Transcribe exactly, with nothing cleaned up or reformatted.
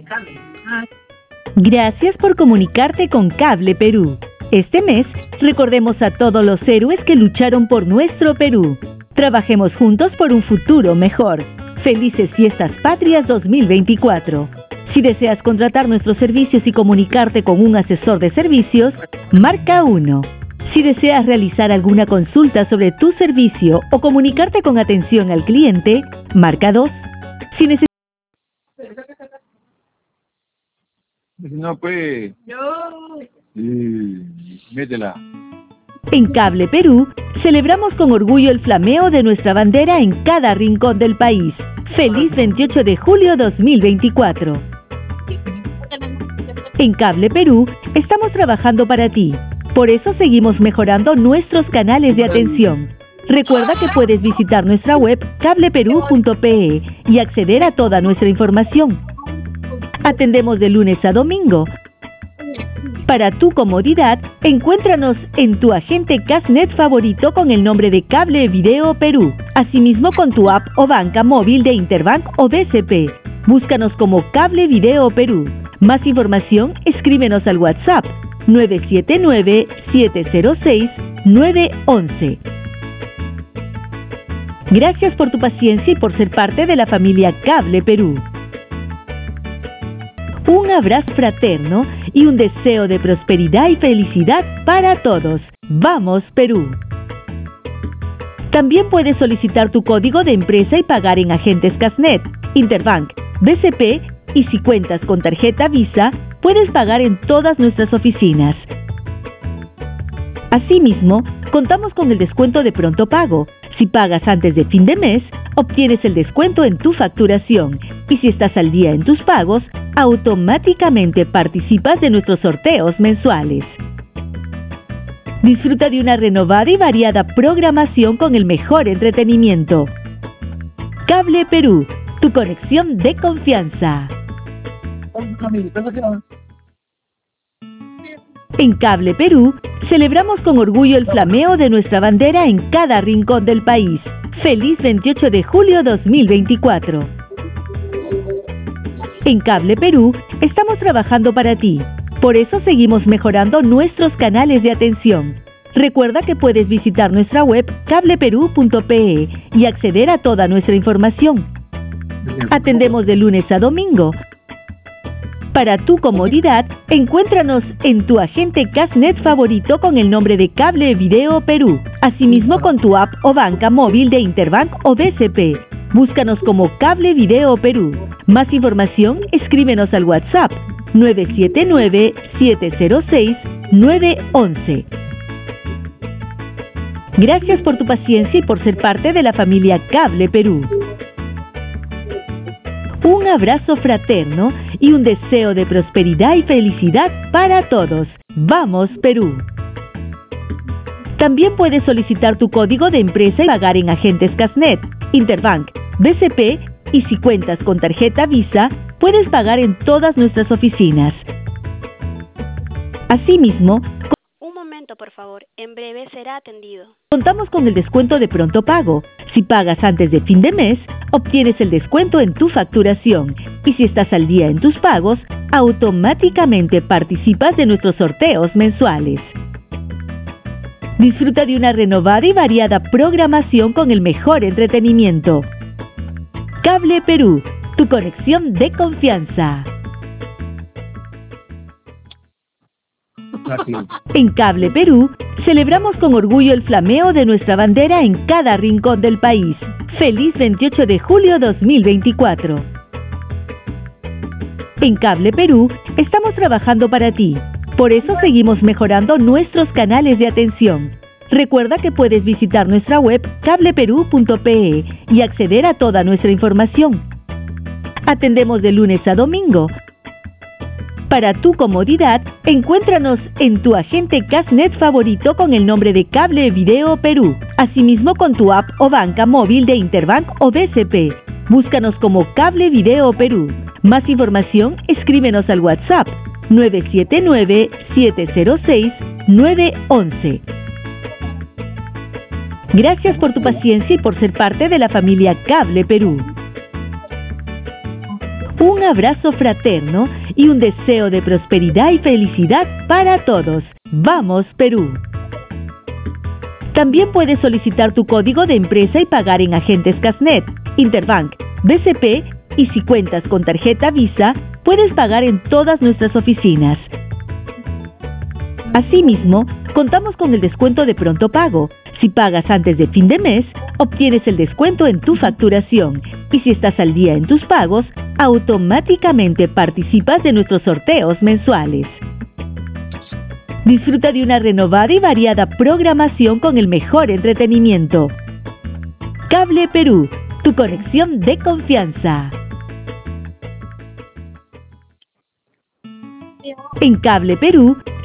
Gracias por comunicarte con Cable Perú. Este mes, recordemos a todos los héroes que lucharon por nuestro Perú. Trabajemos juntos por un futuro mejor. Felices Fiestas Patrias dos mil veinticuatro. Si deseas contratar nuestros servicios y comunicarte con un asesor de servicios, marca uno. Si deseas realizar alguna consulta sobre tu servicio o comunicarte con atención al cliente, marca dos. Si necesitas... No, pues... Sí, métela. En Cable Perú, celebramos con orgullo el flameo de nuestra bandera en cada rincón del país. ¡Feliz veintiocho de julio dos mil veinticuatro! En Cable Perú, estamos trabajando para ti. Por eso seguimos mejorando nuestros canales de atención. Recuerda que puedes visitar nuestra web cable perú punto pe y acceder a toda nuestra información. Atendemos de lunes a domingo. Para tu comodidad, encuéntranos en tu agente Casnet favorito con el nombre de Cable Video Perú. Asimismo con tu app o banca móvil de Interbank o B C P. Búscanos como Cable Video Perú. Más información, escríbenos al WhatsApp nueve siete nueve, siete cero seis, nueve uno uno. Gracias por tu paciencia y por ser parte de la familia Cable Perú. Un abrazo fraterno y un deseo de prosperidad y felicidad para todos. ¡Vamos, Perú! También puedes solicitar tu código de empresa y pagar en agentes Casnet, Interbank, B C P y si cuentas con tarjeta Visa, puedes pagar en todas nuestras oficinas. Asimismo, contamos con el descuento de pronto pago. Si pagas antes de fin de mes, obtienes el descuento en tu facturación. Y si estás al día en tus pagos, automáticamente participas de nuestros sorteos mensuales. Disfruta de una renovada y variada programación con el mejor entretenimiento. Cable Perú, tu conexión de confianza. En Cable Perú, celebramos con orgullo el flameo de nuestra bandera en cada rincón del país. ¡Feliz veintiocho de julio dos mil veinticuatro! En Cable Perú, estamos trabajando para ti. Por eso seguimos mejorando nuestros canales de atención. Recuerda que puedes visitar nuestra web cable perú punto pe y acceder a toda nuestra información. Atendemos de lunes a domingo. Para tu comodidad, encuéntranos en tu agente Casnet favorito con el nombre de Cable Video Perú. Asimismo con tu app o banca móvil de Interbank o B C P. Búscanos como Cable Video Perú. Más información, escríbenos al WhatsApp nueve siete nueve, siete cero seis, nueve uno uno. Gracias por tu paciencia y por ser parte de la familia Cable Perú. Un abrazo fraterno y un deseo de prosperidad y felicidad para todos. ¡Vamos, Perú! También puedes solicitar tu código de empresa y pagar en agentes Casnet, Interbank, B C P y si cuentas con tarjeta Visa, puedes pagar en todas nuestras oficinas. Asimismo, Un momento, por favor. En breve será atendido. contamos con el descuento de pronto pago. Si pagas antes de fin de mes, obtienes el descuento en tu facturación. Y si estás al día en tus pagos, automáticamente participas de nuestros sorteos mensuales. Disfruta de una renovada y variada programación con el mejor entretenimiento. Cable Perú, tu conexión de confianza. En Cable Perú, celebramos con orgullo el flameo de nuestra bandera en cada rincón del país. ¡Feliz veintiocho de julio dos mil veinticuatro! En Cable Perú, estamos trabajando para ti. Por eso seguimos mejorando nuestros canales de atención. Recuerda que puedes visitar nuestra web cable perú punto pe y acceder a toda nuestra información. Atendemos de lunes a domingo. Para tu comodidad, encuéntranos en tu agente Casnet favorito con el nombre de Cable Video Perú. Asimismo con tu app o banca móvil de Interbank o B C P. Búscanos como Cable Video Perú. Más información, escríbenos al WhatsApp nueve siete nueve, siete cero seis, nueve uno uno. Gracias por tu paciencia y por ser parte de la familia Cable Perú. un abrazo fraterno y un deseo de prosperidad y felicidad para todos. ¡Vamos, Perú! También puedes solicitar tu código de empresa y pagar en agentes Casnet, Interbank, B C P y si cuentas con tarjeta Visa, puedes pagar en todas nuestras oficinas. Asimismo, contamos con el descuento de pronto pago. Si pagas antes de fin de mes, obtienes el descuento en tu facturación. Y si estás al día en tus pagos, automáticamente participas de nuestros sorteos mensuales. Disfruta de una renovada y variada programación con el mejor entretenimiento. Cable Perú, tu conexión de confianza. En Cable Perú,